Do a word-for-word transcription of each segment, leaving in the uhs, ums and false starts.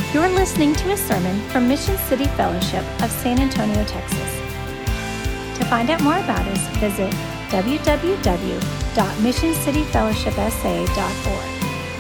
You're listening to a sermon from Mission City Fellowship of San Antonio, Texas. To find out more about us, visit w w w dot mission city fellowship s a dot org.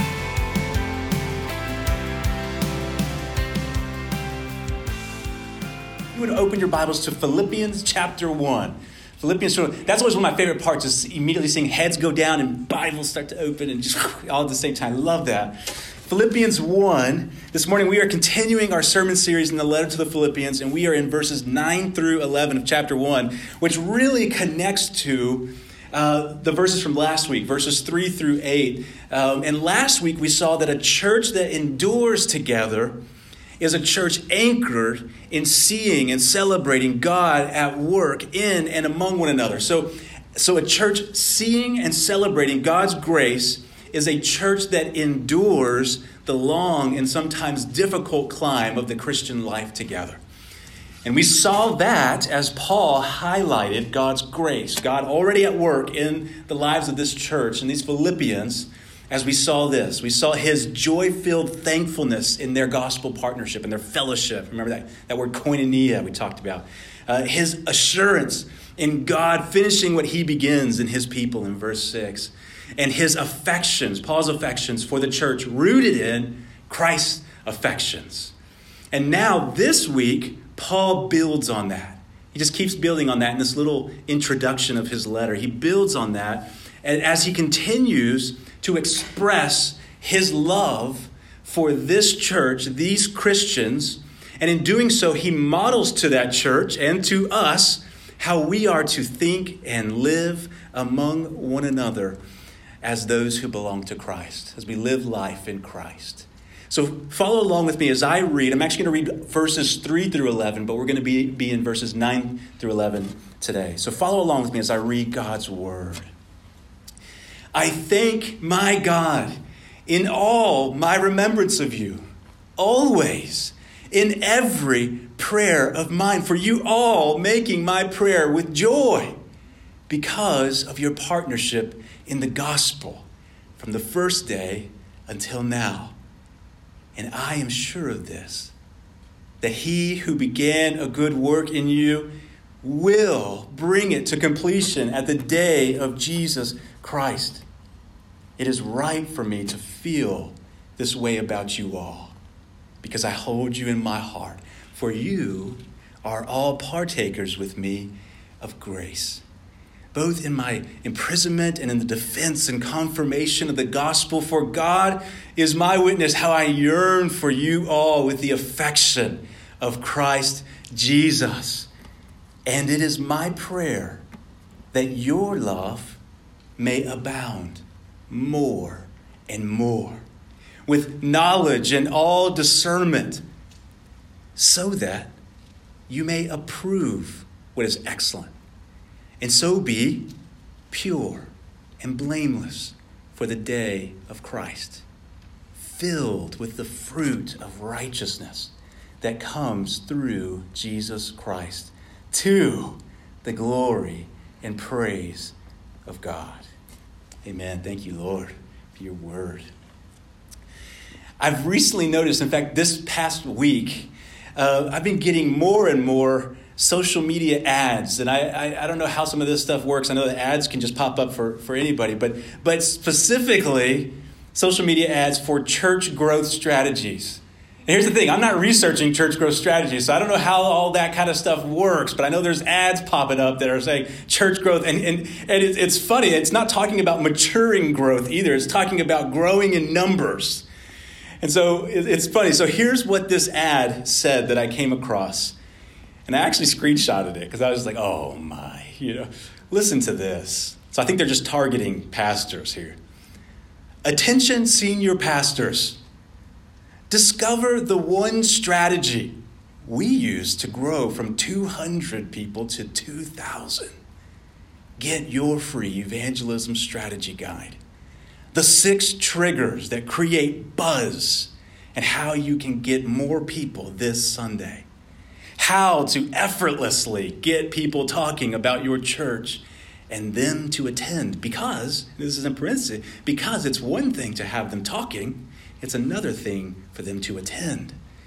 You would open your Bibles to Philippians chapter one. Philippians, that's always one of my favorite parts, is immediately seeing heads go down and Bibles start to open and just all at the same time. I love that. Philippians one, this morning we are continuing our sermon series in the letter to the Philippians, and we are in verses nine through eleven of chapter one, which really connects to uh, the verses from last week, verses three through eight. Um, and last week we saw that a church that endures together is a church anchored in seeing and celebrating God at work in and among one another. So, so a church seeing and celebrating God's grace is a church that endures the long and sometimes difficult climb of the Christian life together. And we saw that as Paul highlighted God's grace, God already at work in the lives of this church and these Philippians. As we saw this, we saw his joy-filled thankfulness in their gospel partnership and their fellowship. Remember that, that word koinonia we talked about. Uh, his assurance in God finishing what he begins in his people in verse six. And his affections, Paul's affections for the church, rooted in Christ's affections. And now this week, Paul builds on that. He just keeps building on that in this little introduction of his letter. He builds on that. And as he continues to express his love for this church, these Christians, and in doing so, he models to that church and to us how we are to think and live among one another as those who belong to Christ, as we live life in Christ. So follow along with me as I read. I'm actually going to read verses three through eleven, but we're going to be, be in verses nine through eleven today. So follow along with me as I read God's word. I thank my God in all my remembrance of you, always, in every prayer of mine, for you all making my prayer with joy because of your partnership in the gospel from the first day until now. And I am sure of this, that he who began a good work in you will bring it to completion at the day of Jesus Christ. It is right for me to feel this way about you all, because I hold you in my heart, for you are all partakers with me of grace, both in my imprisonment and in the defense and confirmation of the gospel. For God is my witness how I yearn for you all with the affection of Christ Jesus. And it is my prayer that your love may abound more and more with knowledge and all discernment, so that you may approve what is excellent, and so be pure and blameless for the day of Christ, filled with the fruit of righteousness that comes through Jesus Christ, to the glory and praise of God. Amen. Thank you, Lord, for your word. I've recently noticed, in fact, this past week, uh, I've been getting more and more social media ads. And I, I, I don't know how some of this stuff works. I know that ads can just pop up for, for anybody, but, but specifically social media ads for church growth strategies. And here's the thing, I'm not researching church growth strategies, so I don't know how all that kind of stuff works, but I know there's ads popping up that are saying church growth, and, and, and it's, it's funny, it's not talking about maturing growth either, it's talking about growing in numbers. And so it's funny, so here's what this ad said that I came across, and I actually screenshotted it, because I was like, oh my, you know, listen to this. So I think they're just targeting pastors here. Attention, senior pastors. Discover the one strategy we use to grow from two hundred people to two thousand. Get your free evangelism strategy guide. The six triggers that create buzz and how you can get more people this Sunday. How to effortlessly get people talking about your church and them to attend, because, this is in parentheses, because it's one thing to have them talking, it's another thing for them to attend.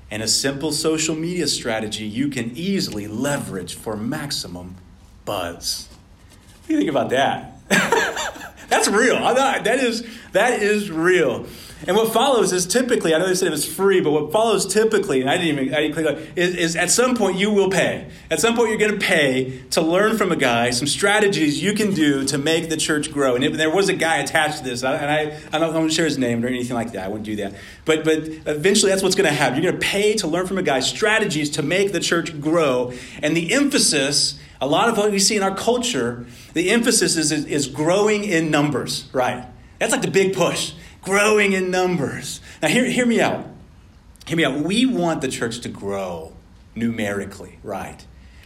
and a simple social media strategy you can easily leverage for maximum buzz. What do you think about that? That's real. I'm not, that is that is real. And what follows is typically, I know they said it was free, but what follows typically, and I didn't even I didn't click on it, is, is at some point you will pay. At some point you're going to pay to learn from a guy some strategies you can do to make the church grow. And if there was a guy attached to this, and I, I'm not going to share his name or anything like that. I wouldn't do that. But but eventually that's what's going to happen. You're going to pay to learn from a guy strategies to make the church grow. And the emphasis, a lot of what we see in our culture, the emphasis is, is, is growing in numbers, right? That's like the big push. Growing in numbers. Now, hear, hear me out. Hear me out. We want the church to grow numerically, right?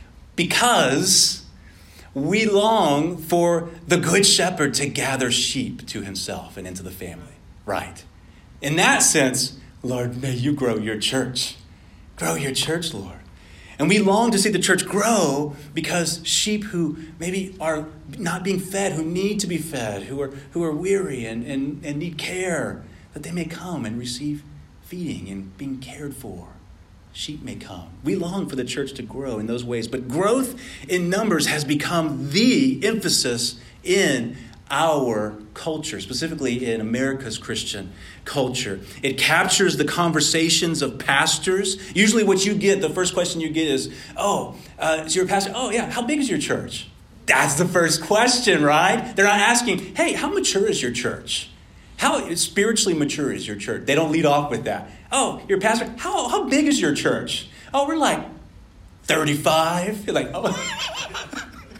Because we long for the good shepherd to gather sheep to himself and into the family, right? In that sense, Lord, may you grow your church. Grow your church, Lord. And we long to see the church grow because sheep who maybe are not being fed, who need to be fed, who are who are weary and, and, and need care, that they may come and receive feeding and being cared for. Sheep may come. We long for the church to grow in those ways. But growth in numbers has become the emphasis in our culture, specifically in America's Christian culture. It captures the conversations of pastors. Usually what you get, the first question you get is, oh, uh, is your pastor? Oh, yeah. How big is your church? That's the first question, right? They're not asking, hey, how mature is your church? How spiritually mature is your church? They don't lead off with that. Oh, your pastor, how, how big is your church? Oh, we're like thirty-five. You're like, oh.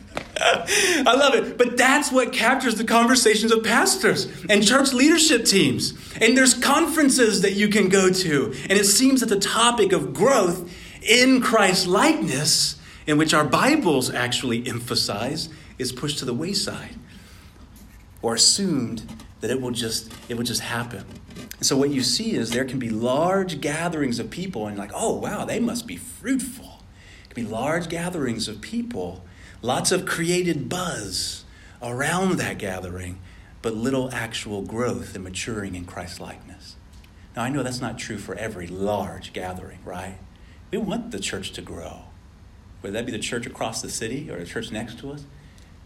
I love it. But that's what captures the conversations of pastors and church leadership teams. And there's conferences that you can go to. And it seems that the topic of growth in Christ's likeness, in which our Bibles actually emphasize, is pushed to the wayside or assumed that it will just it will just happen. And so what you see is there can be large gatherings of people and like, oh, wow, they must be fruitful. It can be large gatherings of people. Lots of created buzz around that gathering, but little actual growth and maturing in Christ's likeness. Now, I know that's not true for every large gathering, right? We want the church to grow. Whether that be the church across the city or the church next to us.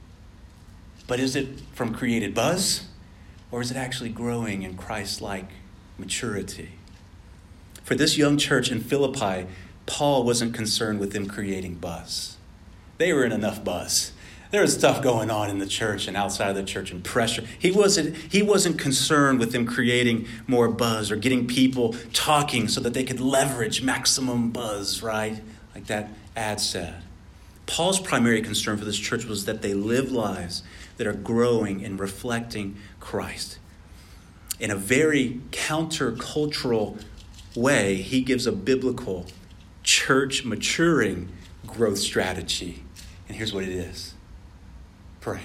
But is it from created buzz, or is it actually growing in Christ-like maturity? For this young church in Philippi, Paul wasn't concerned with them creating buzz. They were in enough buzz. There was stuff going on in the church and outside of the church and pressure. He wasn't, he wasn't concerned with them creating more buzz or getting people talking so that they could leverage maximum buzz, right? Like that ad said. Paul's primary concern for this church was that they live lives that are growing and reflecting Christ. In a very countercultural way, he gives a biblical church maturing growth strategy. And here's what it is. Pray.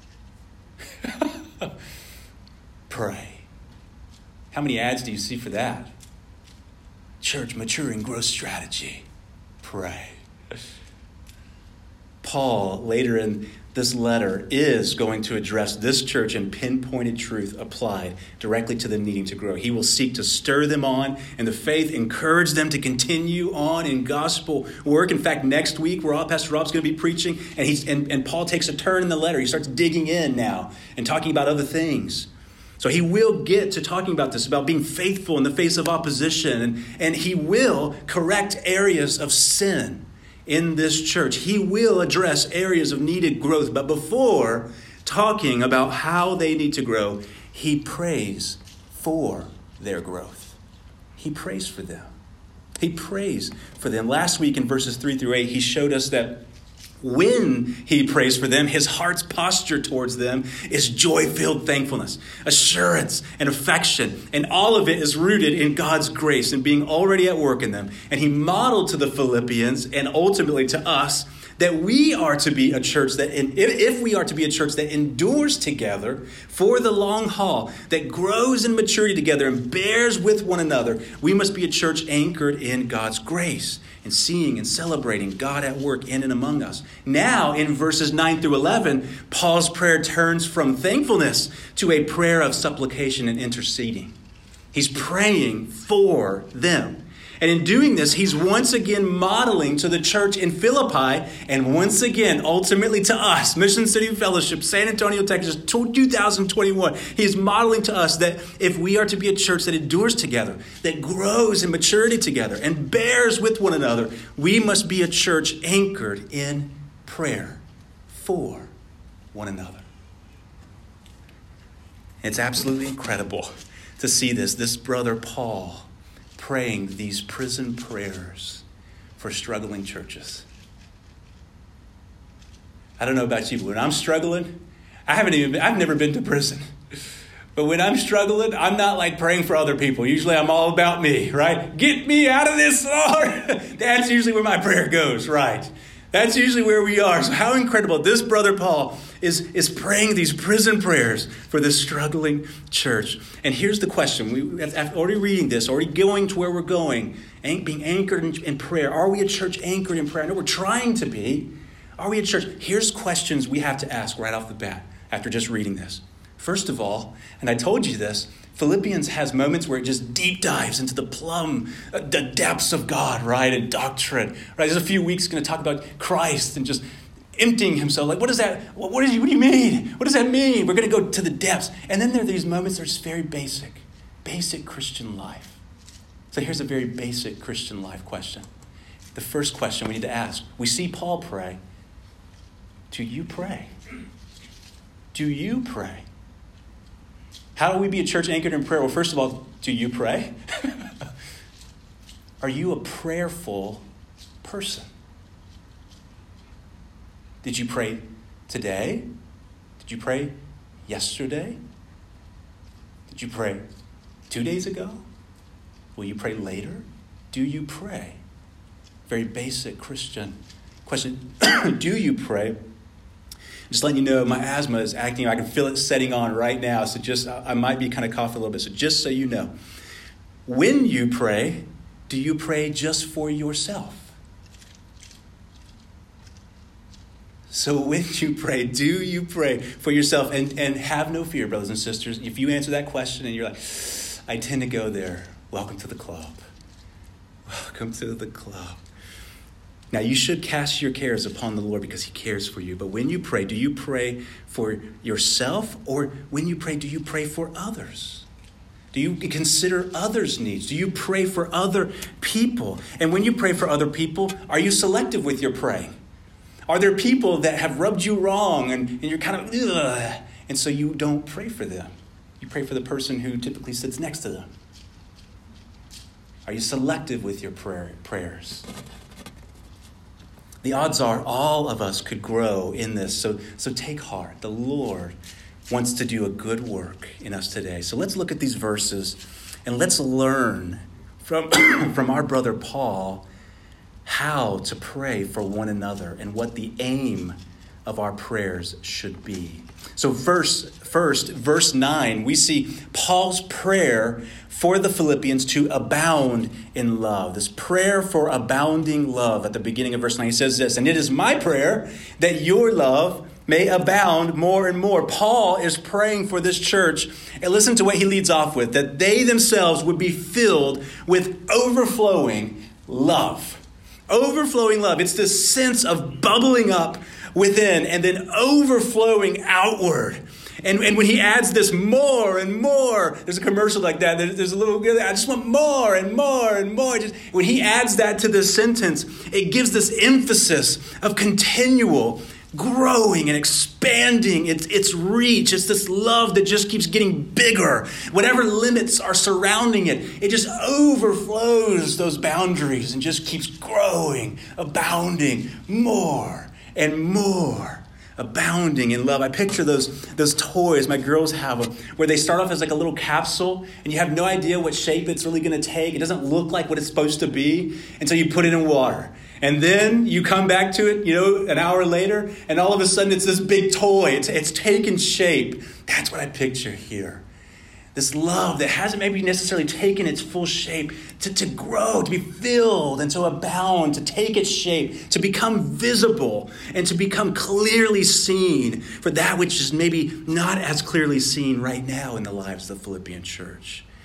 Pray. How many ads do you see for that? Church maturing growth strategy. Pray. Paul, later in this letter, is going to address this church in pinpointed truth applied directly to them needing to grow. He will seek to stir them on in the faith, encourage them to continue on in gospel work. In fact, next week, we're all, Pastor Rob's going to be preaching, and he's and, and Paul takes a turn in the letter. He starts digging in now and talking about other things. So he will get to talking about this, about being faithful in the face of opposition, and, and he will correct areas of sin in this church. He will address areas of needed growth. But before talking about how they need to grow, he prays for their growth. He prays for them. He prays for them. Last week in verses three through eight, he showed us that when he prays for them, his heart's posture towards them is joy-filled thankfulness, assurance, and affection. And all of it is rooted in God's grace and being already at work in them. And he modeled to the Philippians and ultimately to us that we are to be a church that, if we are to be a church that endures together for the long haul, that grows in maturity together and bears with one another, we must be a church anchored in God's grace and seeing and celebrating God at work in and among us. Now, in verses nine through eleven, Paul's prayer turns from thankfulness to a prayer of supplication and interceding. He's praying for them. And in doing this, he's once again modeling to the church in Philippi, and once again, ultimately to us, Mission City Fellowship, San Antonio, Texas, two thousand twenty-one. He's modeling to us that if we are to be a church that endures together, that grows in maturity together, and bears with one another, we must be a church anchored in prayer for one another. It's absolutely incredible to see this. This brother Paul praying these prison prayers for struggling churches. I don't know about you, but when I'm struggling, I haven't even been, I've never been to prison. But when I'm struggling, I'm not like praying for other people. Usually I'm all about me, right? Get me out of this, Lord. That's usually where my prayer goes, right? That's usually where we are. So how incredible. This brother Paul is, is praying these prison prayers for this struggling church. And here's the question. We, after already reading this, already going to where we're going, being anchored in, in prayer. Are we a church anchored in prayer? I know we're trying to be. Are we a church? Here's questions we have to ask right off the bat after just reading this. First of all, and I told you this, Philippians has moments where it just deep dives into the plumb, uh, the depths of God, right, and doctrine. Right, there's a few weeks going to talk about Christ and just emptying himself. Like, what does that? What, what, is, what do you mean? What does that mean? We're going to go to the depths, and then there are these moments that are just very basic, basic Christian life. So here's a very basic Christian life question. The first question we need to ask: we see Paul pray. Do you pray? Do you pray? How do we be a church anchored in prayer? Well, first of all, do you pray? Are you a prayerful person? Did you pray today? Did you pray yesterday? Did you pray two days ago? Will you pray later? Do you pray? Very basic Christian question. Do you pray? Just letting you know, my asthma is acting. I can feel it setting on right now. So just, I might be kind of coughing a little bit. So just so you know, when you pray, do you pray just for yourself? So when you pray, do you pray for yourself? And, and have no fear, brothers and sisters. If you answer that question and you're like, I tend to go there. Welcome to the club. Welcome to the club. Now, you should cast your cares upon the Lord because he cares for you. But when you pray, do you pray for yourself? Or when you pray, do you pray for others? Do you consider others' needs? Do you pray for other people? And when you pray for other people, are you selective with your praying? Are there people that have rubbed you wrong and, and you're kind of, ugh, and so you don't pray for them? You pray for the person who typically sits next to them. Are you selective with your prayer, prayers? The odds are all of us could grow in this. So, so take heart. The Lord wants to do a good work in us today. So let's look at these verses and let's learn from, from our brother Paul how to pray for one another and what the aim of our prayers should be. So first, first, verse nine, we see Paul's prayer for the Philippians to abound in love. This prayer for abounding love at the beginning of verse nine. He says this, and it is my prayer that your love may abound more and more. Paul is praying for this church. And listen to what he leads off with, that they themselves would be filled with overflowing love. Overflowing love. It's this sense of bubbling up within and then overflowing outward. And, and when he adds this more and more, there's a commercial like that. There's, there's a little, I just want more and more and more. Just, when he adds that to this sentence, it gives this emphasis of continual growing and expanding its, its reach. It's this love that just keeps getting bigger. Whatever limits are surrounding it, it just overflows those boundaries and just keeps growing, abounding more and more, abounding in love. I picture those, those toys my girls have where they start off as like a little capsule and you have no idea what shape it's really going to take. It doesn't look like what it's supposed to be until you put it in water. And then you come back to it, you know, an hour later, and all of a sudden it's this big toy. It's, it's taken shape. That's what I picture here. This love that hasn't maybe necessarily taken its full shape, to, to grow, to be filled, and to abound, to take its shape, to become visible, and to become clearly seen for that which is maybe not as clearly seen right now in the lives of the Philippian church.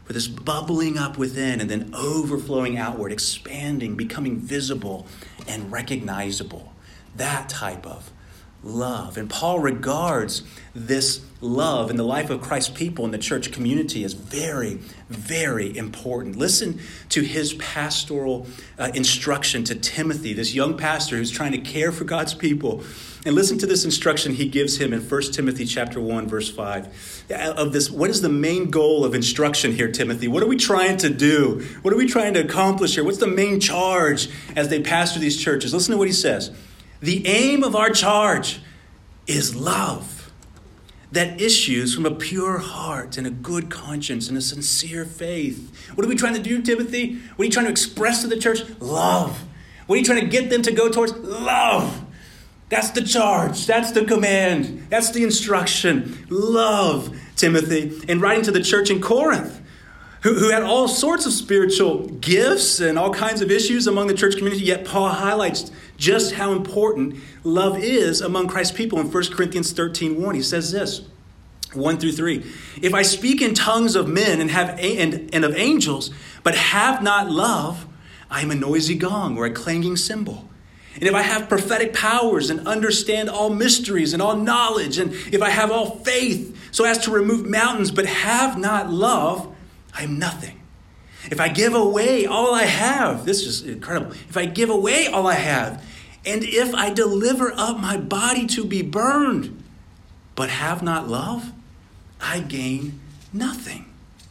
with this bubbling up within and then overflowing outward, expanding, becoming visible and recognizable. That type of love. And Paul regards this love in the life of Christ's people in the church community as very, very important. Listen to his pastoral uh, instruction to Timothy, this young pastor who's trying to care for God's people. And listen to this instruction he gives him in First Timothy chapter one, verse five. Of this, what is the main goal of instruction here, Timothy? What are we trying to do? What are we trying to accomplish here? What's the main charge as they pastor these churches? Listen to what he says. The aim of our charge is love that issues from a pure heart and a good conscience and a sincere faith. What are we trying to do, Timothy? What are you trying to express to the church? Love. What are you trying to get them to go towards? Love. That's the charge. That's the command. That's the instruction. Love, Timothy. And writing to the church in Corinth, who, who had all sorts of spiritual gifts and all kinds of issues among the church community, yet Paul highlights just how important love is among Christ's people. In First Corinthians thirteen one, he says this, one through three. If I speak in tongues of men and have a- and, and of angels, but have not love, I am a noisy gong or a clanging cymbal. And if I have prophetic powers and understand all mysteries and all knowledge, and if I have all faith so as to remove mountains, but have not love, I am nothing. If I give away all I have, this is incredible. If I give away all I have, and if I deliver up my body to be burned, but have not love, I gain nothing.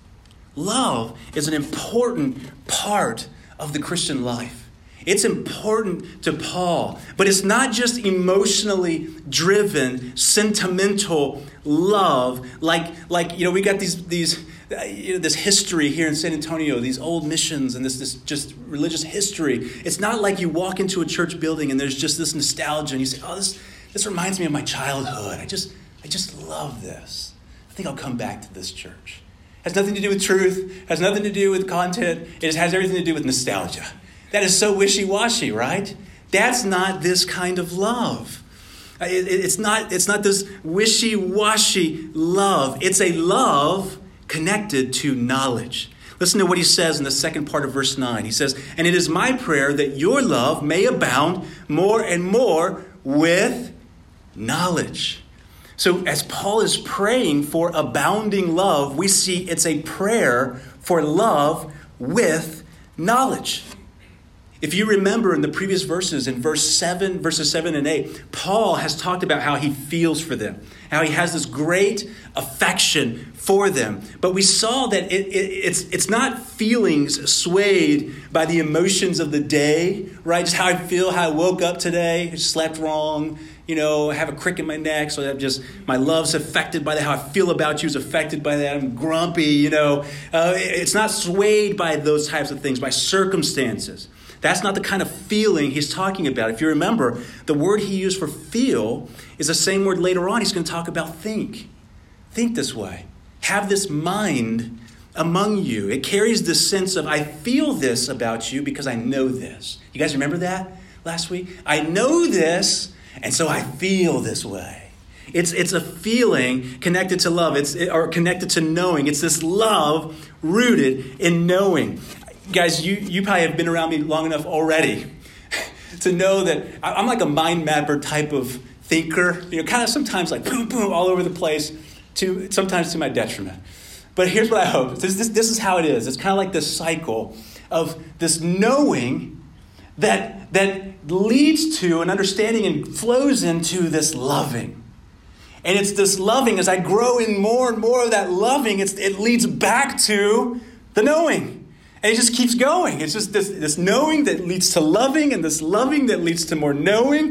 Love is an important part of the Christian life. It's important to Paul, but it's not just emotionally driven, sentimental love. Like, like you know, we got these these uh, you know, this history here in San Antonio, these old missions and this this just religious history. It's not like you walk into a church building and there's just this nostalgia and you say, "Oh, this this reminds me of my childhood. I just I just love this. I think I'll come back to this church." It has nothing to do with truth. Has nothing to do with content. It just has everything to do with nostalgia. That is so wishy-washy, right? That's not this kind of love. It, it, it's not, it's not this wishy-washy love. It's a love connected to knowledge. Listen to what he says in the second part of verse nine. He says, and it is my prayer that your love may abound more and more with knowledge. So as Paul is praying for abounding love, we see it's a prayer for love with knowledge. If you remember in the previous verses, in verse seven, verses seven and eight, Paul has talked about how he feels for them, how he has this great affection for them. But we saw that it, it, it's, it's not feelings swayed by the emotions of the day, right? Just how I feel, how I woke up today, slept wrong, you know, I have a crick in my neck, so I'm just, my love's affected by that. How I feel about you is affected by that. I'm grumpy, you know. Uh, it's not swayed by those types of things, by circumstances. That's not the kind of feeling he's talking about. If you remember, the word he used for feel is the same word later on. He's going to talk about think. Think this way. Have this mind among you. It carries this sense of, I feel this about you because I know this. You guys remember that last week? I know this, and so I feel this way. It's it's a feeling connected to love. It's or connected to knowing. It's this love rooted in knowing. Guys, you, you probably have been around me long enough already to know that I'm like a mind mapper type of thinker. You know, kind of sometimes like boom, boom, all over the place, to sometimes to my detriment. But here's what I hope. This, this, this is how it is. It's kind of like this cycle of this knowing that, that leads to an understanding and flows into this loving. And it's this loving, as I grow in more and more of that loving, it's, it leads back to the knowing. And it just keeps going. It's just this, this knowing that leads to loving, and this loving that leads to more knowing.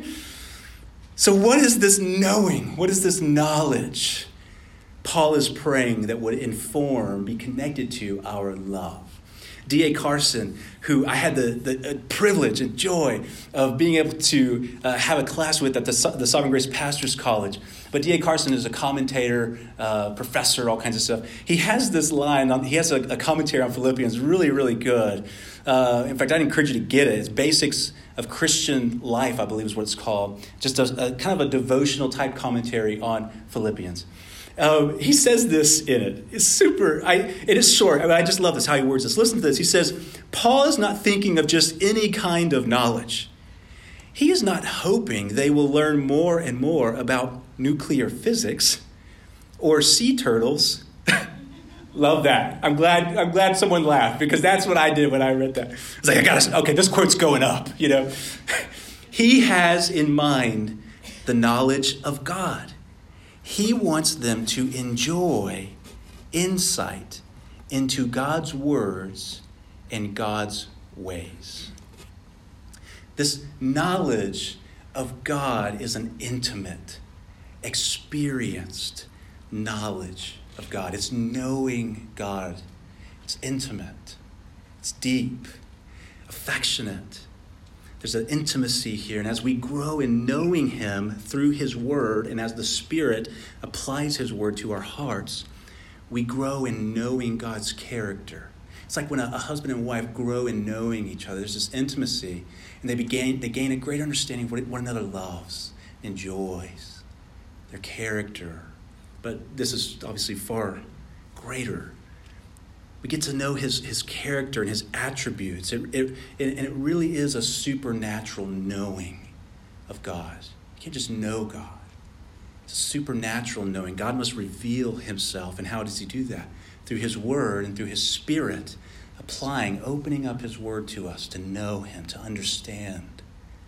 So what is this knowing? What is this knowledge Paul is praying that would inform, be connected to our love? D A Carson, who I had the, the uh, privilege and joy of being able to uh, have a class with at the, the Sovereign Grace Pastors College. But D A Carson is a commentator, uh, professor, all kinds of stuff. He has this line, on, he has a, a commentary on Philippians, really, really good. Uh, in fact, I'd encourage you to get it. It's Basics of Christian Life, I believe is what it's called. Just a, a kind of a devotional type commentary on Philippians. Um, he says this in it. It's super, I, it is short. I, mean, I just love this, how he words this. Listen to this. He says, Paul is not thinking of just any kind of knowledge. He is not hoping they will learn more and more about nuclear physics or sea turtles. Love that. I'm glad I'm glad someone laughed, because that's what I did when I read that. I was like, I gotta, okay, this quote's going up, you know. He has in mind the knowledge of God. He wants them to enjoy insight into God's words and God's ways. This knowledge of God is an intimate, experienced knowledge of God. It's knowing God. It's intimate. It's deep, affectionate. There's an intimacy here. And as we grow in knowing him through his word, and as the Spirit applies his word to our hearts, we grow in knowing God's character. It's like when a, a husband and wife grow in knowing each other. There's this intimacy, and they begin they gain a great understanding of what one another loves, enjoys, their character. But this is obviously far greater. We get to know his, his character and his attributes. It, it, and it really is a supernatural knowing of God. You can't just know God. It's a supernatural knowing. God must reveal himself. And how does he do that? Through his word and through his Spirit, applying, opening up his word to us to know him, to understand.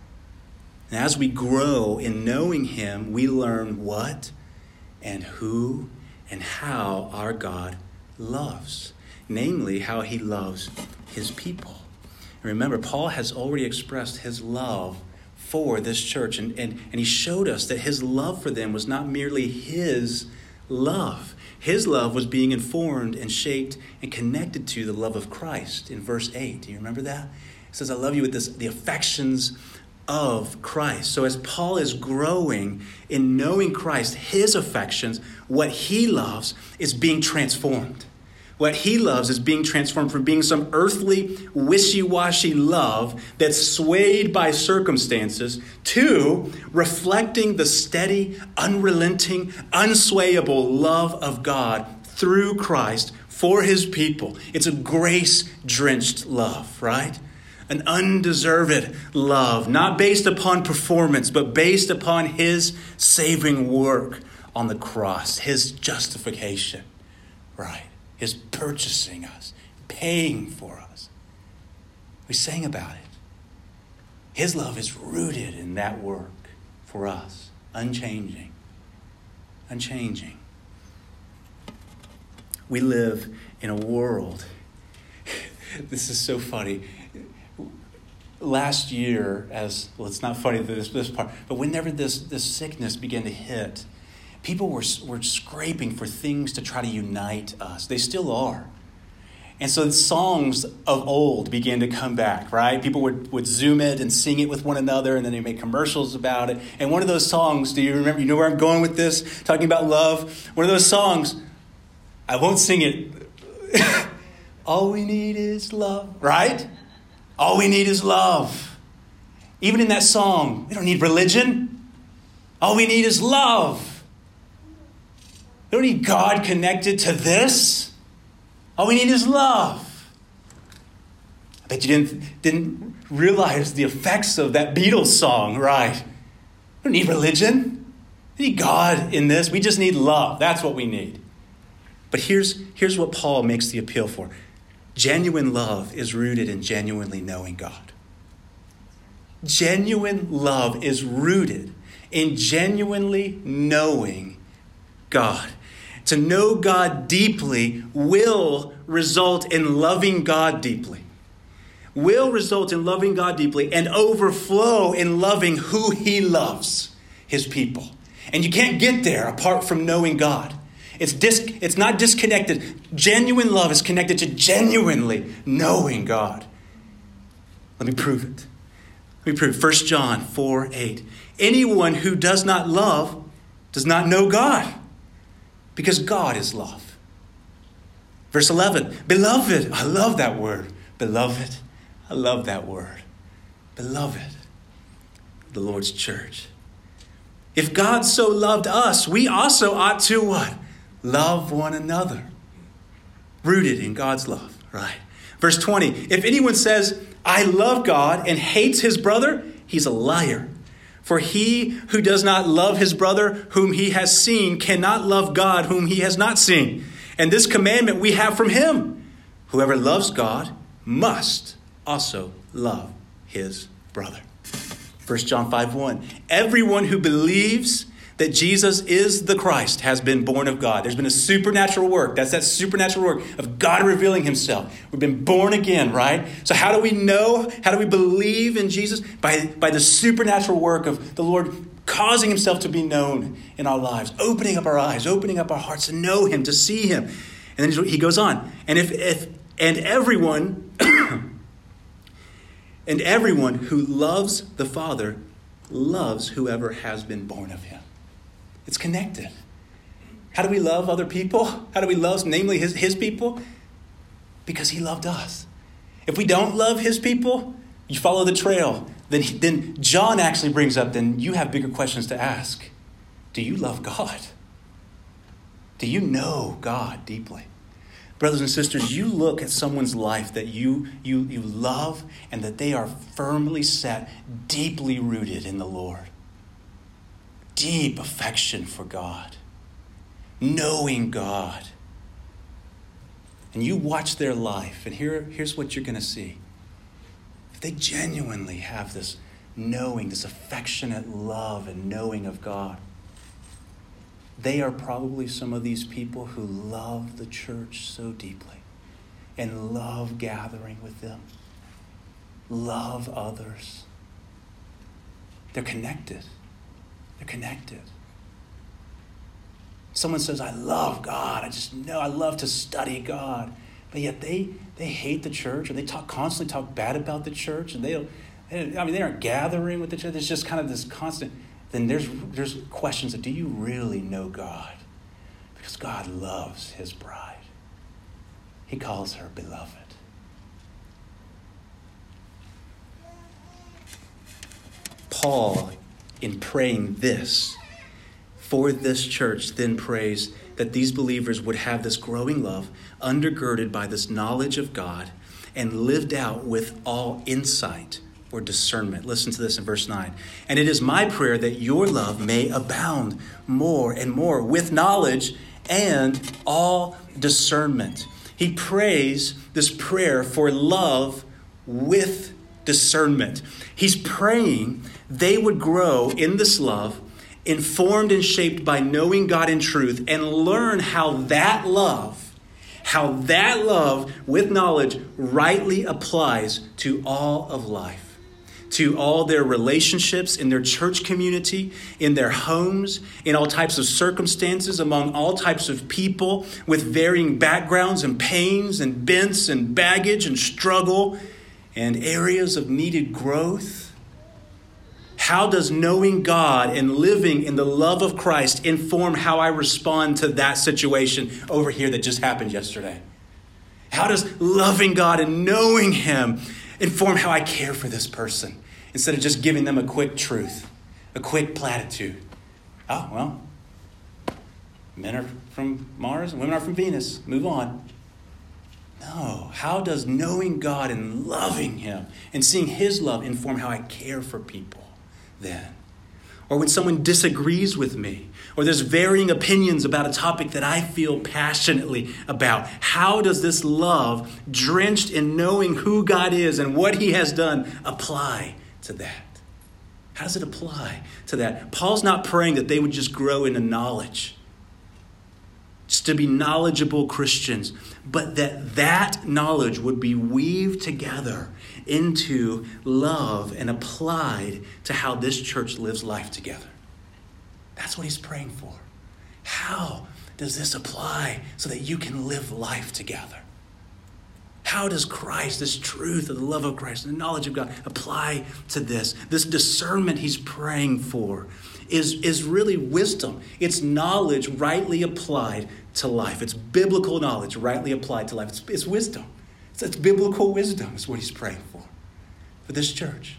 And as we grow in knowing him, we learn what and who and how our God loves. Namely, how he loves his people. And remember, Paul has already expressed his love for this church. And, and, and he showed us that his love for them was not merely his love. His love was being informed and shaped and connected to the love of Christ in verse eight. Do you remember that? It says, I love you with this, the affections of Christ. So as Paul is growing in knowing Christ, his affections, what he loves is being transformed. What he loves is being transformed from being some earthly, wishy-washy love that's swayed by circumstances to reflecting the steady, unrelenting, unswayable love of God through Christ for his people. It's a grace-drenched love, right? An undeserved love, not based upon performance, but based upon his saving work on the cross, his justification, right? His purchasing us, paying for us. We sang about it. His love is rooted in that work for us, unchanging, unchanging. We live in a world, this is so funny. Last year, as well, it's not funny that this this part, but whenever this this sickness began to hit, people were were scraping for things to try to unite us. They still are. And so the songs of old began to come back, right? People would, would Zoom it and sing it with one another, and then they make commercials about it. And one of those songs, do you remember? You know where I'm going with this? Talking about love. One of those songs, I won't sing it. All we need is love, right? All we need is love. Even in that song, we don't need religion. All we need is love. We don't need God connected to this. All we need is love. I bet you didn't, didn't realize the effects of that Beatles song, right? We don't need religion. We need God in this. We just need love. That's what we need. But here's, here's what Paul makes the appeal for. Genuine love is rooted in genuinely knowing God. Genuine love is rooted in genuinely knowing God. To know God deeply will result in loving God deeply. Will result in loving God deeply and overflow in loving who he loves, his people. And you can't get there apart from knowing God. It's dis, it's not disconnected. Genuine love is connected to genuinely knowing God. Let me prove it. Let me prove it. First John four eight. Anyone who does not love does not know God, because God is love. Verse eleven. Beloved. I love that word. Beloved. I love that word. Beloved. The Lord's church. If God so loved us, we also ought to what? love one another. Rooted in God's love, right? Verse twenty, if anyone says, I love God and hates his brother, he's a liar. For he who does not love his brother whom he has seen cannot love God whom he has not seen. And this commandment we have from him. Whoever loves God must also love his brother. First John five one. Everyone who believes that Jesus is the Christ has been born of God. There's been a supernatural work. That's that supernatural work of God revealing himself. We've been born again, right? So how do we know? How do we believe in Jesus? By, by the supernatural work of the Lord causing himself to be known in our lives, opening up our eyes, opening up our hearts to know him, to see him. And then he goes on. And if, if and everyone and everyone who loves the Father loves whoever has been born of him. It's connected. How do we love other people? How do we love, namely his, his people? Because he loved us. If we don't love his people, you follow the trail. Then, then John actually brings up, then you have bigger questions to ask. Do you love God? Do you know God deeply? Brothers and sisters, you look at someone's life that you, you, you love and that they are firmly set, deeply rooted in the Lord. Deep affection for God, knowing God. And you watch their life, and here, here's what you're going to see. If they genuinely have this knowing, this affectionate love and knowing of God, they are probably some of these people who love the church so deeply and love gathering with them, love others. They're connected. They're connected. Someone says, I love God. I just know I love to study God. But yet they, they hate the church, or they talk constantly talk bad about the church. And they don't, they, I mean, they aren't gathering with the church. There's just kind of this constant. Then there's, there's questions of, do you really know God? Because God loves his bride. He calls her beloved. Paul, in praying this for this church, then prays that these believers would have this growing love undergirded by this knowledge of God and lived out with all insight or discernment. Listen to this in verse nine. And it is my prayer that your love may abound more and more with knowledge and all discernment. He prays this prayer for love with discernment. He's praying they would grow in this love, informed and shaped by knowing God in truth, and learn how that love, how that love with knowledge rightly applies to all of life, to all their relationships in their church community, in their homes, in all types of circumstances, among all types of people with varying backgrounds and pains and bents and baggage and struggle and areas of needed growth. How does knowing God and living in the love of Christ inform how I respond to that situation over here that just happened yesterday? How does loving God and knowing him inform how I care for this person instead of just giving them a quick truth, a quick platitude? Oh, well, men are from Mars and women are from Venus. Move on. No. How does knowing God and loving him and seeing his love inform how I care for people then? Or when someone disagrees with me, or there's varying opinions about a topic that I feel passionately about, how does this love, drenched in knowing who God is and what he has done, apply to that? How does it apply to that? Paul's not praying that they would just grow into knowledge, just to be knowledgeable Christians, but that that knowledge would be weaved together into love and applied to how this church lives life together. That's what he's praying for. How does this apply so that you can live life together? How does Christ, this truth of the love of Christ, the knowledge of God, apply to this? This discernment he's praying for is, is really wisdom. It's knowledge rightly applied to life. It's biblical knowledge rightly applied to life. It's, it's wisdom. It's, it's biblical wisdom is what he's praying for, for this church.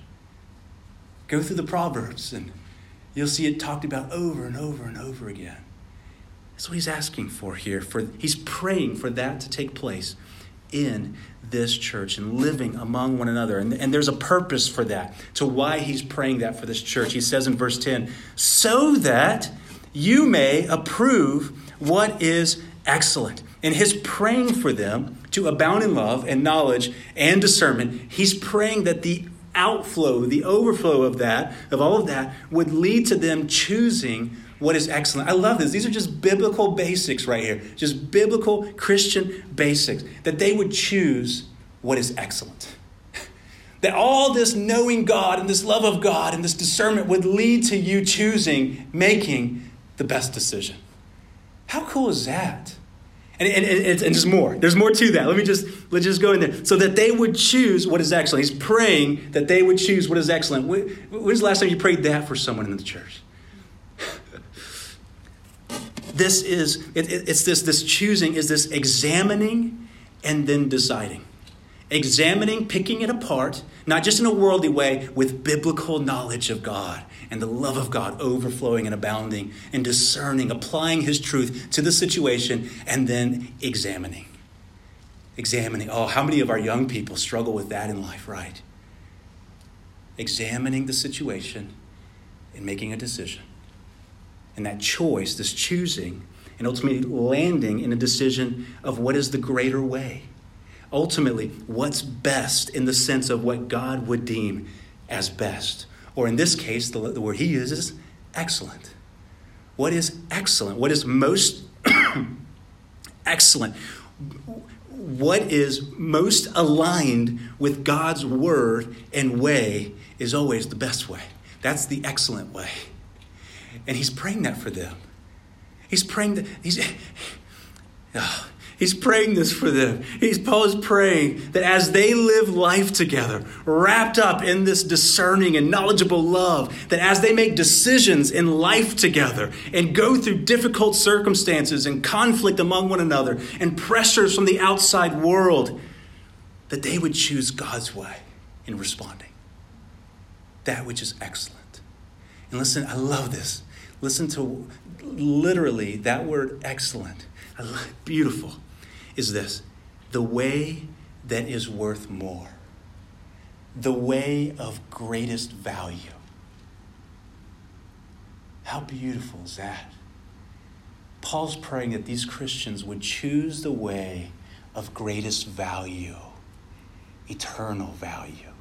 Go through the Proverbs and you'll see it talked about over and over and over again. That's what he's asking for here. For he's praying for that to take place in this church and living among one another. And, and there's a purpose for that, to why he's praying that for this church. He says in verse ten, so that you may approve what is excellent. And his praying for them to abound in love and knowledge and discernment, he's praying that the outflow, the overflow of that, of all of that, would lead to them choosing what is excellent. I love this. These are just biblical basics right here. Just biblical Christian basics. That they would choose what is excellent. That all this knowing God and this love of God and this discernment would lead to you choosing, making the best decision. How cool is that? And, and, and, and there's more. There's more to that. Let me just, let's just go in there. So that they would choose what is excellent. He's praying that they would choose what is excellent. When, when's the last time you prayed that for someone in the church? This is, it, it, it's this, this choosing is this examining and then deciding. Examining, picking it apart, not just in a worldly way, with biblical knowledge of God and the love of God overflowing and abounding and discerning, applying his truth to the situation, and then examining. Examining. Oh, how many of our young people struggle with that in life, right? Examining the situation and making a decision. And that choice, this choosing, and ultimately landing in a decision of what is the greater way. Ultimately, what's best in the sense of what God would deem as best. Or in this case, the, the word he uses, excellent. What is excellent? What is most excellent? What is most aligned with God's word and way is always the best way. That's the excellent way. And he's praying that for them. He's praying that he's oh, he's praying this for them. He's Paul is praying that as they live life together, wrapped up in this discerning and knowledgeable love, that as they make decisions in life together and go through difficult circumstances and conflict among one another and pressures from the outside world, that they would choose God's way in responding. That which is excellent. And listen, I love this. Listen to literally that word excellent. I love, beautiful is this. The way that is worth more. The way of greatest value. How beautiful is that? Paul's praying that these Christians would choose the way of greatest value. Eternal value.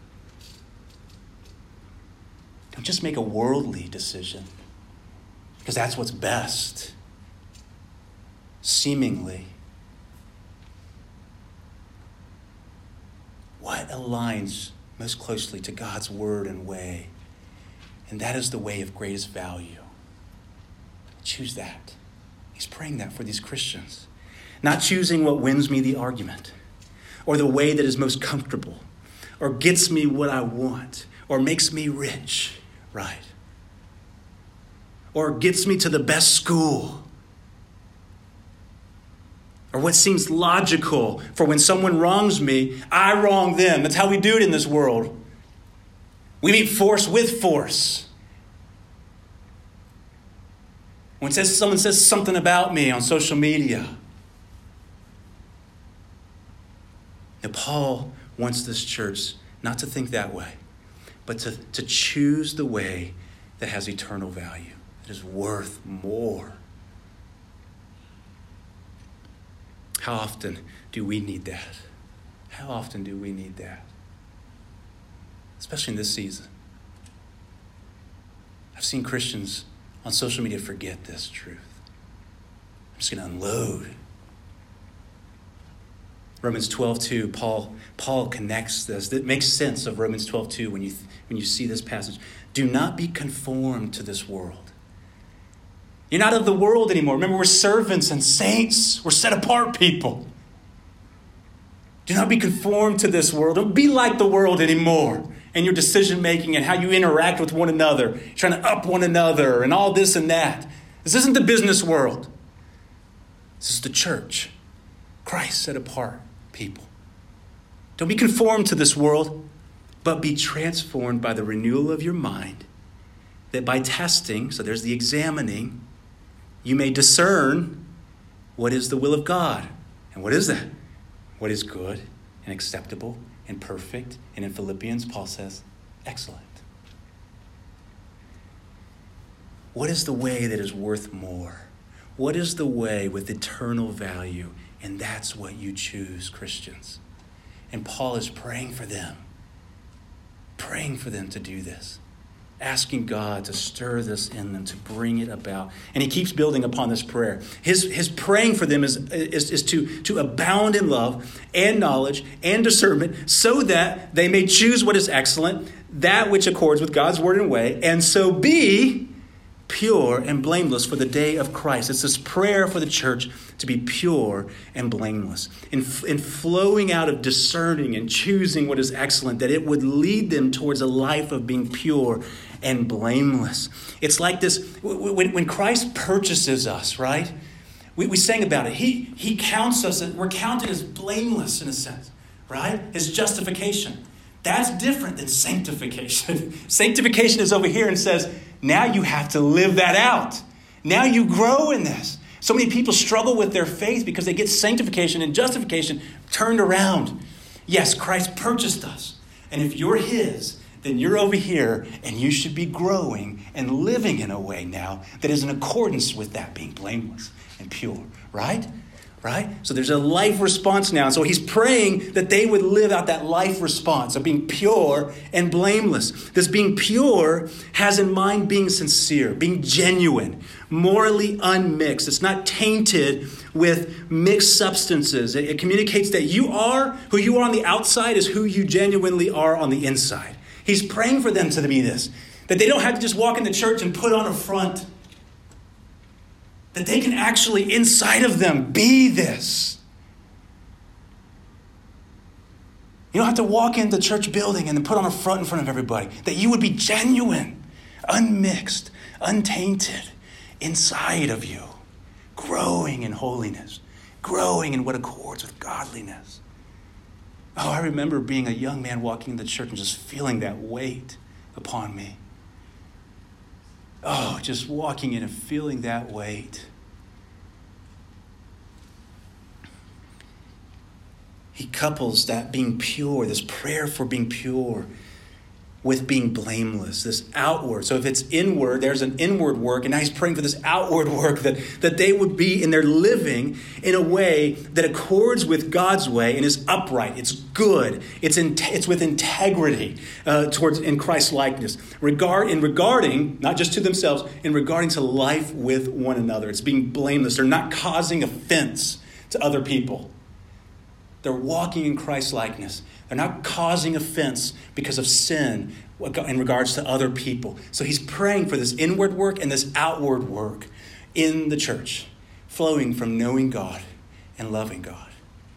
Don't just make a worldly decision. Because that's what's best. Seemingly. What aligns most closely to God's word and way? And that is the way of greatest value. Choose that. He's praying that for these Christians. Not choosing what wins me the argument, or the way that is most comfortable, or gets me what I want, or makes me rich, right? Or gets me to the best school. Or what seems logical for when someone wrongs me, I wrong them. That's how we do it in this world. We meet force with force. When says, someone says something about me on social media. Now, Paul wants this church not to think that way, but to, to choose the way that has eternal value. Is worth more. How often do we need that? How often do we need that? Especially in this season. I've seen Christians on social media forget this truth. I'm just going to unload. Romans twelve two, Paul, Paul connects this. It makes sense of Romans twelve two when you, when you see this passage. Do not be conformed to this world. You're not of the world anymore. Remember, we're servants and saints. We're set apart people. Do not be conformed to this world. Don't be like the world anymore in your decision making and how you interact with one another, trying to up one another and all this and that. This isn't the business world. This is the church. Christ set apart people. Don't be conformed to this world, but be transformed by the renewal of your mind, that by testing, so there's the examining, you may discern what is the will of God. And what is that? What is good and acceptable and perfect. And in Philippians, Paul says, excellent. What is the way that is worth more? What is the way with eternal value? And that's what you choose, Christians. And Paul is praying for them. Praying for them to do this. Asking God to stir this in them, to bring it about. And he keeps building upon this prayer. His, his praying for them is, is, is to, to abound in love and knowledge and discernment so that they may choose what is excellent, that which accords with God's word and way, and so be pure and blameless for the day of Christ. It's this prayer for the church to be pure and blameless. In, in flowing out of discerning and choosing what is excellent, that it would lead them towards a life of being pure and blameless. It's like this, when, when Christ purchases us, right? We, we sang about it. He, he counts us, we're counted as blameless in a sense, right? His justification. That's different than sanctification. Sanctification is over here and says, now you have to live that out. Now you grow in this. So many people struggle with their faith because they get sanctification and justification turned around. Yes, Christ purchased us. And if you're his, then you're over here and you should be growing and living in a way now that is in accordance with that being blameless and pure, right? Right? So there's a life response now. So he's praying that they would live out that life response of being pure and blameless. This being pure has in mind being sincere, being genuine, morally unmixed. It's not tainted with mixed substances. It, it communicates that you are, who you are on the outside is who you genuinely are on the inside. He's praying for them to be this, that they don't have to just walk into church and put on a front. That they can actually, inside of them, be this. You don't have to walk into the church building and then put on a front in front of everybody. That you would be genuine, unmixed, untainted, inside of you. Growing in holiness. Growing in what accords with godliness. Oh, I remember being a young man walking into the church and just feeling that weight upon me. Oh, just walking in and feeling that weight. He couples that being pure, this prayer for being pure, with being blameless, this outward. So if it's inward, there's an inward work, and now he's praying for this outward work, that, that they would be in their living in a way that accords with God's way and is upright. It's good. It's in, it's with integrity uh, towards in Christ's likeness. Regard in regarding, not just to themselves, in regarding to life with one another. It's being blameless. They're not causing offense to other people. They're walking in Christ's likeness. They're not causing offense because of sin in regards to other people. So he's praying for this inward work and this outward work in the church, flowing from knowing God and loving God.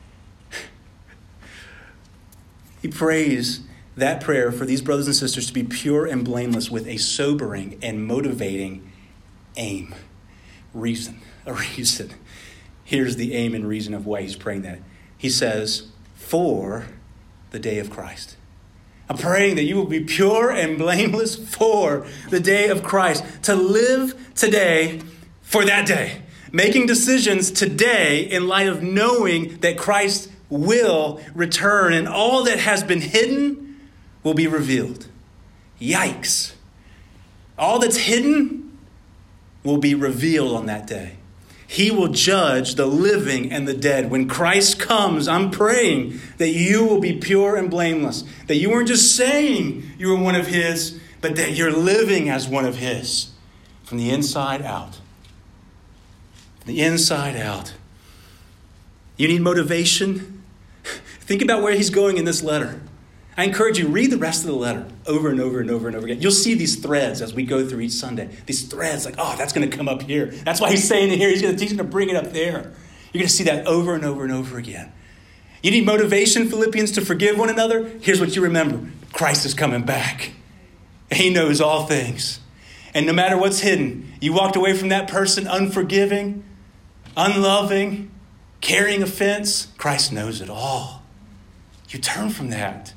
He prays that prayer for these brothers and sisters to be pure and blameless with a sobering and motivating aim. Reason. A reason. Here's the aim and reason of why he's praying that. He says, for the day of Christ. I'm praying that you will be pure and blameless for the day of Christ. To live today for that day. Making decisions today in light of knowing that Christ will return and all that has been hidden will be revealed. Yikes. All that's hidden will be revealed on that day. He will judge the living and the dead. When Christ comes, I'm praying that you will be pure and blameless. That you weren't just saying you were one of his, but that you're living as one of his. From the inside out. From the inside out. You need motivation? Think about where he's going in this letter. I encourage you, read the rest of the letter over and over and over and over again. You'll see these threads as we go through each Sunday. These threads like, oh, that's going to come up here. That's why he's saying it here. He's going to, he's going to bring it up there. You're going to see that over and over and over again. You need motivation, Philippians, to forgive one another? Here's what you remember. Christ is coming back. He knows all things. And no matter what's hidden, you walked away from that person unforgiving, unloving, carrying offense. Christ knows it all. You turn from that.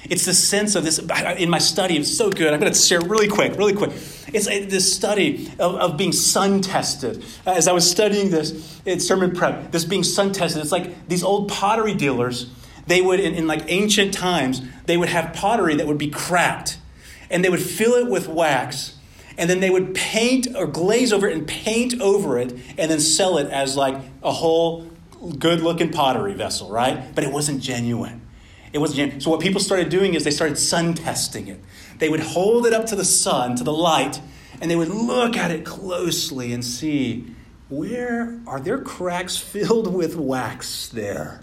It's the sense of this, in my study, it's so good. I'm going to share really quick, really quick. It's this study of, of being sun-tested. As I was studying this in sermon prep, this being sun-tested, it's like these old pottery dealers, they would, in, in like ancient times, they would have pottery that would be cracked. And they would fill it with wax. And then they would paint or glaze over it and paint over it and then sell it as like a whole good-looking pottery vessel, right? But it wasn't genuine. It wasn't genuine. So what people started doing is they started sun-testing it. They would hold it up to the sun, to the light, and they would look at it closely and see, where are there cracks filled with wax there?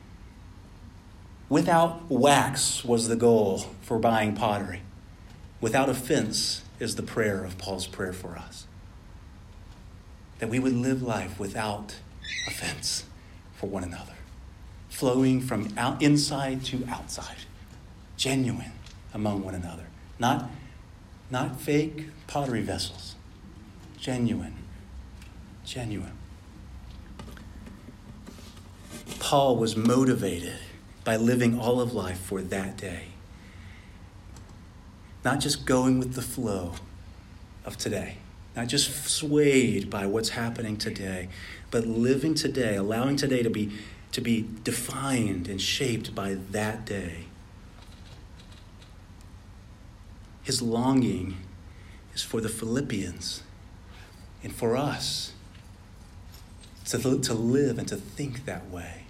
Without wax was the goal for buying pottery. Without offense is the prayer of Paul's prayer for us. That we would live life without offense for one another. Flowing from out, inside to outside. Genuine among one another. Not, not fake pottery vessels. Genuine. Genuine. Paul was motivated by living all of life for that day. Not just going with the flow of today. Not just swayed by what's happening today, but living today, allowing today to be, to be defined and shaped by that day. His longing is for the Philippians and for us to, to live and to think that way.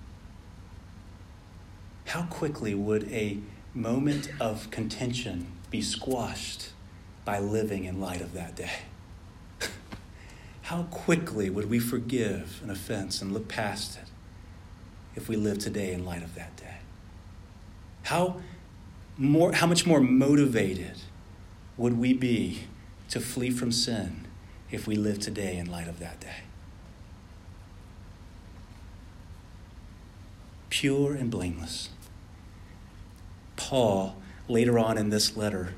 How quickly would a moment of contention be squashed by living in light of that day? How quickly would we forgive an offense and look past it if we live today in light of that day? How more, how much more motivated would we be to flee from sin if we live today in light of that day? Pure and blameless. Paul, later on in this letter,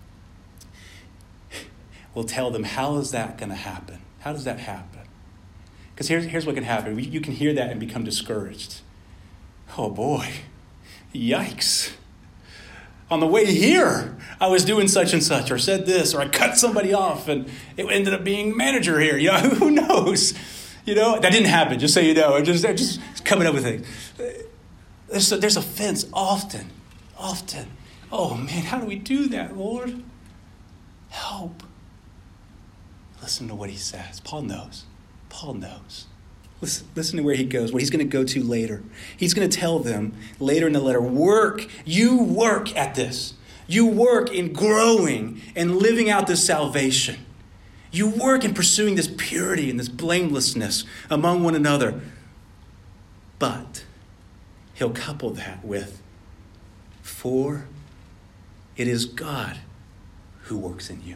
will tell them, how is that going to happen? How does that happen? Because here's, here's what can happen. You can hear that and become discouraged. Oh boy, yikes. On the way here, I was doing such and such, or said this, or I cut somebody off, and it ended up being manager here. You know, who knows? You know, that didn't happen, just so you know. I'm just, I'm just coming up with things. There's, there's offense often, often. Oh man, how do we do that, Lord? Help. Listen to what he says. Paul knows. Paul knows. Listen, listen to where he goes, what he's going to go to later. He's going to tell them later in the letter, work, you work at this. You work in growing and living out this salvation. You work in pursuing this purity and this blamelessness among one another. But he'll couple that with, for it is God who works in you.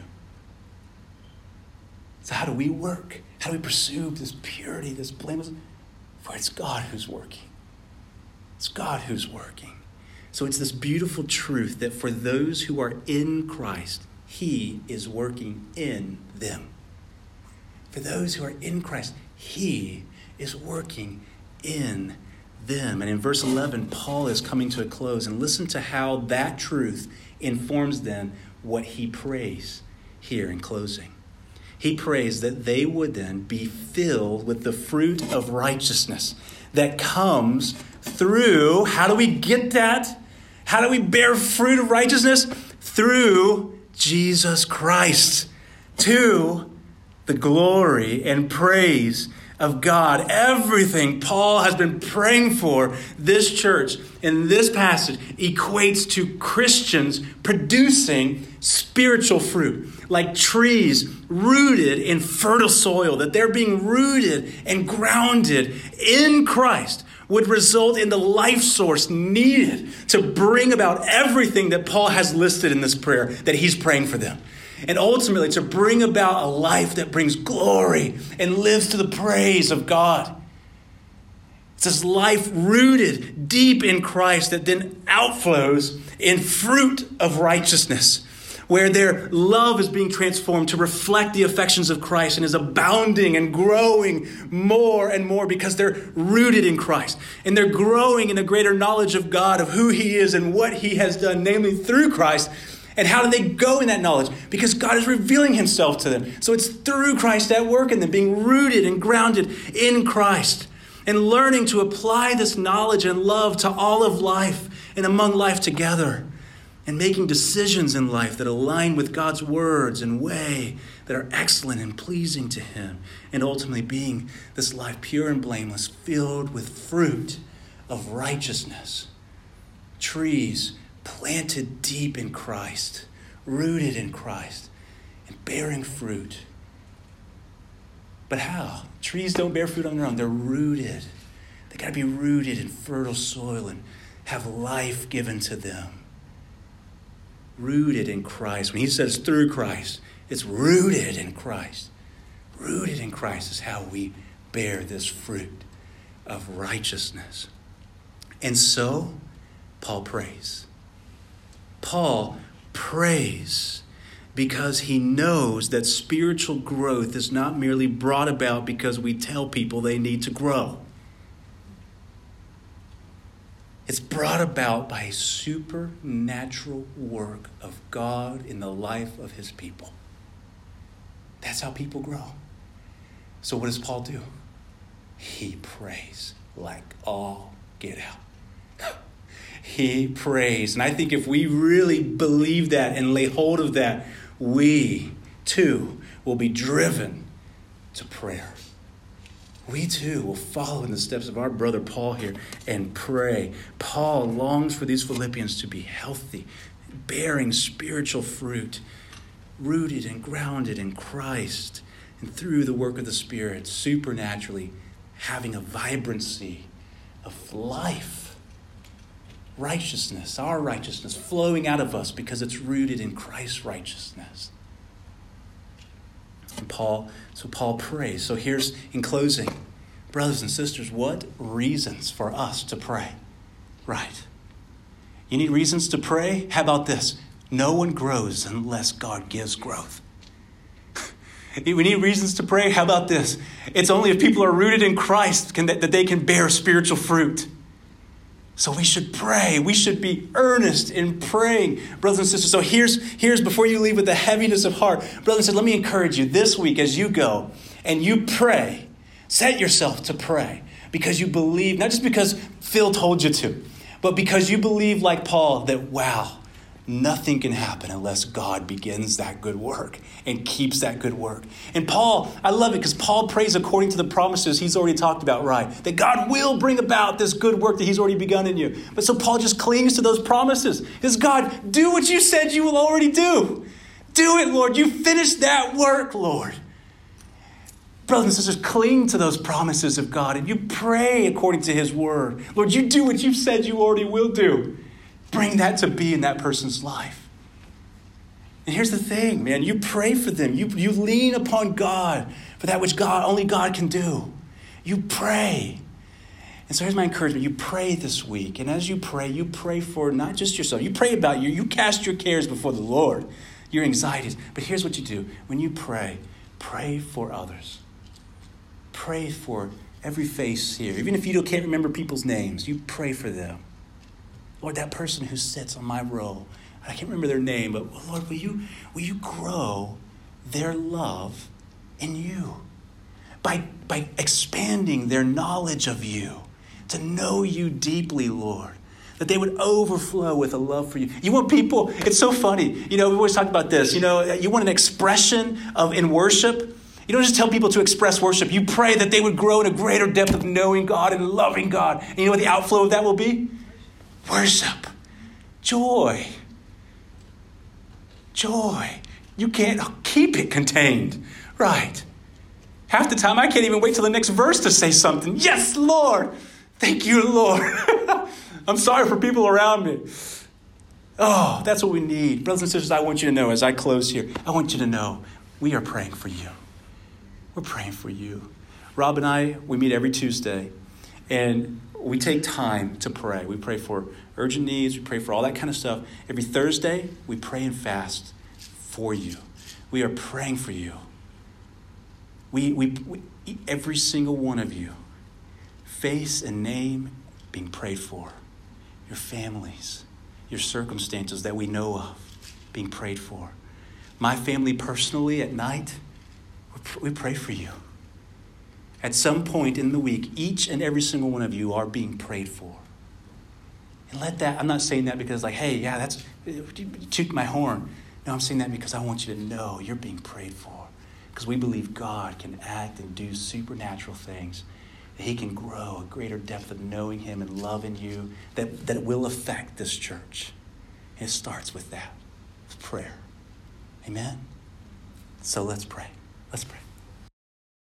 So how do we work? How do we pursue this purity, this blamelessness? For it's God who's working. It's God who's working. So it's this beautiful truth that for those who are in Christ, he is working in them. For those who are in Christ, he is working in them. And in verse eleven, Paul is coming to a close. And listen to how that truth informs then what he prays here in closing. He prays that they would then be filled with the fruit of righteousness that comes through, how do we get that? How do we bear fruit of righteousness? Through Jesus Christ, to the glory and praise of God. Everything Paul has been praying for this church in this passage equates to Christians producing spiritual fruit, like trees rooted in fertile soil, that they're being rooted and grounded in Christ would result in the life source needed to bring about everything that Paul has listed in this prayer that he's praying for them. And ultimately to bring about a life that brings glory and lives to the praise of God. It's this life rooted deep in Christ that then outflows in fruit of righteousness. where their love is being transformed to reflect the affections of Christ and is abounding and growing more and more because they're rooted in Christ. And they're growing in a greater knowledge of God, of who he is and what he has done, namely through Christ. And how do they go in that knowledge? Because God is revealing himself to them. So it's through Christ at work in them, being rooted and grounded in Christ and learning to apply this knowledge and love to all of life and among life together, and making decisions in life that align with God's words and way that are excellent and pleasing to him, and ultimately being this life pure and blameless, filled with fruit of righteousness. Trees planted deep in Christ, rooted in Christ, and bearing fruit. But how? Trees don't bear fruit on their own. They're rooted. They got to be rooted in fertile soil and have life given to them. Rooted in Christ. When he says through Christ, it's rooted in Christ. Rooted in Christ is how we bear this fruit of righteousness. And so, Paul prays. Paul prays because he knows that spiritual growth is not merely brought about because we tell people they need to grow. It's brought about by a supernatural work of God in the life of his people. That's how people grow. So what does Paul do? He prays like all get out. He prays. And I think if we really believe that and lay hold of that, we too will be driven to prayer. We too will follow in the steps of our brother Paul here and pray. Paul longs for these Philippians to be healthy, bearing spiritual fruit, rooted and grounded in Christ, and through the work of the Spirit, supernaturally having a vibrancy of life, righteousness, our righteousness flowing out of us because it's rooted in Christ's righteousness. And Paul, so Paul prays. So here's, in closing, brothers and sisters, what reasons for us to pray? Right. You need reasons to pray? How about this? No one grows unless God gives growth. We need reasons to pray? How about this? It's only if people are rooted in Christ can, that, that they can bear spiritual fruit. So we should pray. We should be earnest in praying, brothers and sisters. So here's, here's before you leave with the heaviness of heart, brothers and sisters, let me encourage you this week as you go and you pray, set yourself to pray because you believe, not just because Phil told you to, but because you believe like Paul that, wow, nothing can happen unless God begins that good work and keeps that good work. And Paul, I love it because Paul prays according to the promises he's already talked about, right? That God will bring about this good work that he's already begun in you. But so Paul just clings to those promises. He says, God, do what you said you will already do. Do it, Lord. You finished that work, Lord. Brothers and sisters, cling to those promises of God and you pray according to his word. Lord, you do what you've said you already will do. Bring that to be in that person's life. And here's the thing, man. You pray for them. You, you lean upon God for that which God only God can do. You pray. And so here's my encouragement. You pray this week. And as you pray, you pray for not just yourself. You pray about you. You cast your cares before the Lord, your anxieties. But here's what you do. When you pray, pray for others. Pray for every face here. Even if you can't remember people's names, you pray for them. Lord, that person who sits on my row, I can't remember their name, but Lord, will you, will you grow their love in you by, by expanding their knowledge of you, to know you deeply, Lord, that they would overflow with a love for you. You want people, it's so funny, you know, we always talk about this, you know, you want an expression of in worship. You don't just tell people to express worship. You pray that they would grow in a greater depth of knowing God and loving God. And you know what the outflow of that will be? Worship. Joy. Joy. You can't keep it contained. Right. Half the time I can't even wait till the next verse to say something. Yes, Lord. Thank you, Lord. I'm sorry for people around me. Oh, that's what we need. Brothers and sisters, I want you to know as I close here, I want you to know we are praying for you. We're praying for you. Rob and I, we meet every Tuesday, and we take time to pray. We pray for urgent needs. We pray for all that kind of stuff. Every Thursday, we pray and fast for you. We are praying for you. We, we, we every single one of you, face and name being prayed for. Your families, your circumstances that we know of being prayed for. My family personally at night, we pray for you. At some point in the week, each and every single one of you are being prayed for. And let that, I'm not saying that because like, hey, yeah, that's, toot my horn. No, I'm saying that because I want you to know you're being prayed for. Because we believe God can act and do supernatural things. That he can grow a greater depth of knowing him and loving you that, that will affect this church. And it starts with that, with prayer. Amen? So let's pray. Let's pray.